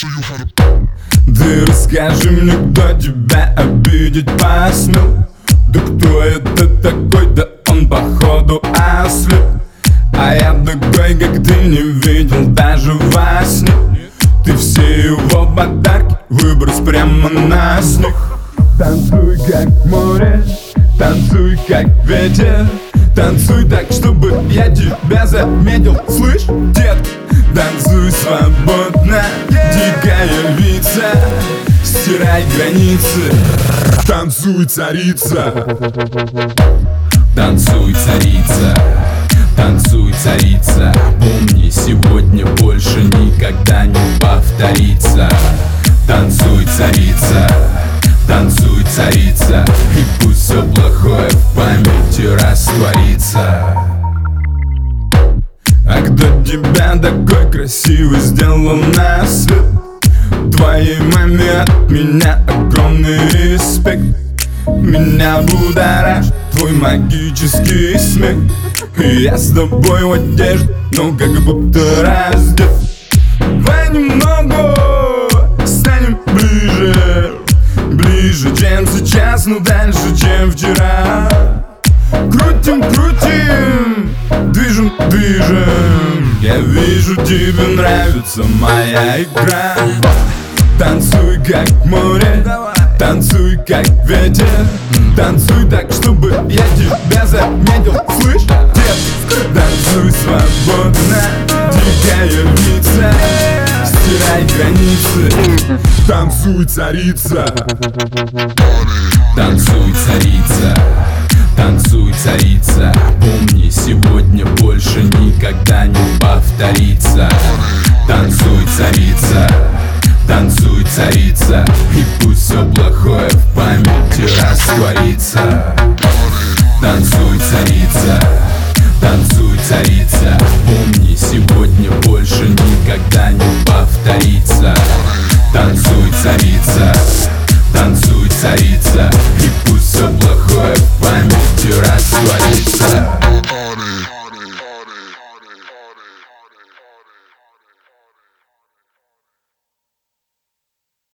Ты расскажи мне, кто тебя обидеть посмел? Да кто это такой? Да он походу ослеп. А я такой, как ты, не видел даже во сне. Ты все его подарки выбрось прямо на снег. Танцуй как море, танцуй как ветер. Танцуй так, чтобы я тебя заметил. Слышь, детка, танцуй свободно, дикая львица, стирай границы. Танцуй, царица. Танцуй, царица. Танцуй, царица. Помни, сегодня больше никогда не повторится. Танцуй, царица. Танцуй, царица. И пусть все плохое в памяти растворится. А кто тебя такой красивый сделал на свет? Твоей маме от меня огромный респект. Меня будоражит твой магический смех. И я с тобой в одежде, но как будто раздет. Давай немного станем ближе, ближе, чем сейчас, но дальше, чем вчера. Крутим, крутим, движем, движем. Я вижу, тебе нравится моя игра. Танцуй как море, танцуй как ветер. Танцуй так, чтобы я тебя заметил. Слышь, детка, танцуй свободно, дикая львица, стирай границы. Танцуй, царица. Танцуй, царица. Танцуй, царица. Помни, сегодня больше никогда не повторится. Танцуй, царица. Танцуй, царица. И пусть все плохое в памяти растворится. Танцуй, царица. Танцуй, царица. Помни, сегодня больше никогда не повторится. Танцуй, царица. Танцуй, царица. И пусть все плохое в памяти растворится.